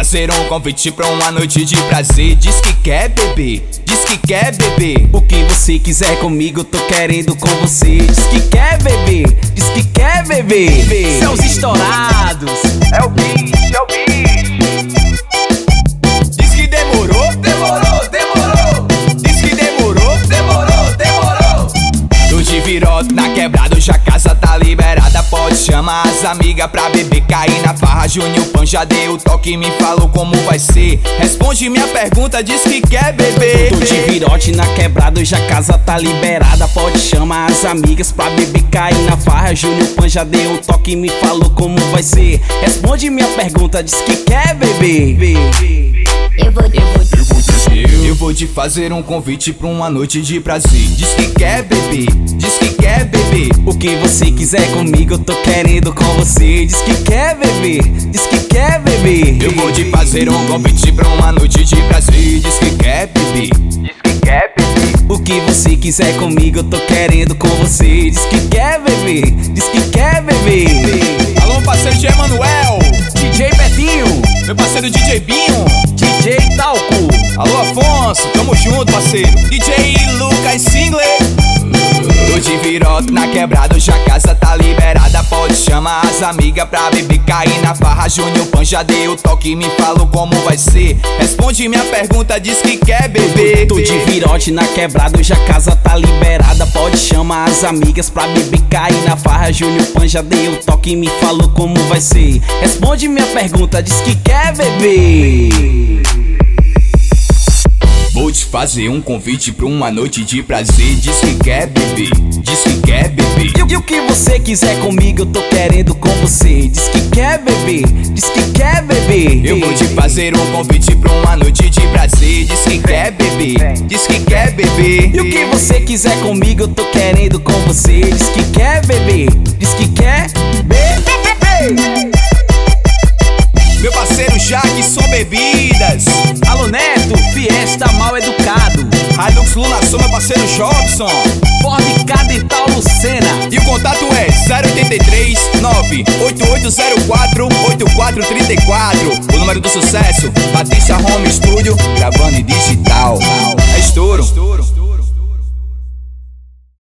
fazer um convite pra uma noite de prazer. Diz que quer beber, diz que quer beber. O que você quiser comigo, eu tô querendo com você. Diz que quer beber, diz que quer beber. São os estourados. É o bicho, é o bicho. Diz que demorou, demorou, demorou. Diz que demorou, demorou, demorou. Tô de virote na quebrada, hoje a casa tá liberada. Pode chamar as amigas pra beber, cair na farra. Júnior Pan já deu o toque, me falou como vai ser. Responde minha pergunta, diz que quer beber. Tô de virote na quebrada, hoje a casa tá liberada. Pode chamar as amigas pra beber, cair na farra. Júnior Pan já deu o toque, me falou como vai ser. Responde minha pergunta, diz que quer beber. Eu vou te fazer um convite pra uma noite de prazer. Diz que quer beber, diz que quer beber. O que você quiser comigo, eu tô querendo com você. Diz que quer beber, diz que quer beber. Eu vou te fazer um convite pra uma noite de prazer. Diz que quer beber, diz que quer beber. O que você quiser comigo, eu tô querendo com você. Diz que quer beber, diz que quer beber. Alô, parceiro de Emanuel, DJ Betinho, meu parceiro DJ Binho, DJ Talco. Alô, Afonso, tamo junto, parceiro. DJ Lucas Singler. Tô de virote na quebrada, hoje a casa tá liberada. Pode chamar as amigas pra beber, cair na farra. Júnior Pan já deu o toque, me falou como vai ser. Responde minha pergunta, diz que quer beber. Tô de virote na quebrada, hoje a casa tá liberada. Pode chamar as amigas pra beber, cair na farra. Júnior Pan já deu o toque, me falou como vai ser. Responde minha pergunta, diz que quer beber. Vou te fazer um convite pra uma noite de prazer. Diz que quer beber, diz que quer beber. E o que você quiser comigo, eu tô querendo com você. Diz que quer beber, diz que quer beber. Eu vou te fazer um convite pra uma noite de prazer. Diz que quer beber, diz que quer beber. E o que você quiser comigo, eu tô querendo com você. Diz que quer beber, diz que quer beber. Meu parceiro Jaque, Som Bebidas. Alô Neto, Fiesta Mal Educado. Hilux Lunação, meu parceiro Jobson. Ford Cadental Lucena. E o contato é 083 98804 8434. O número do sucesso, Batista Home Studio, gravando em digital. É estouro.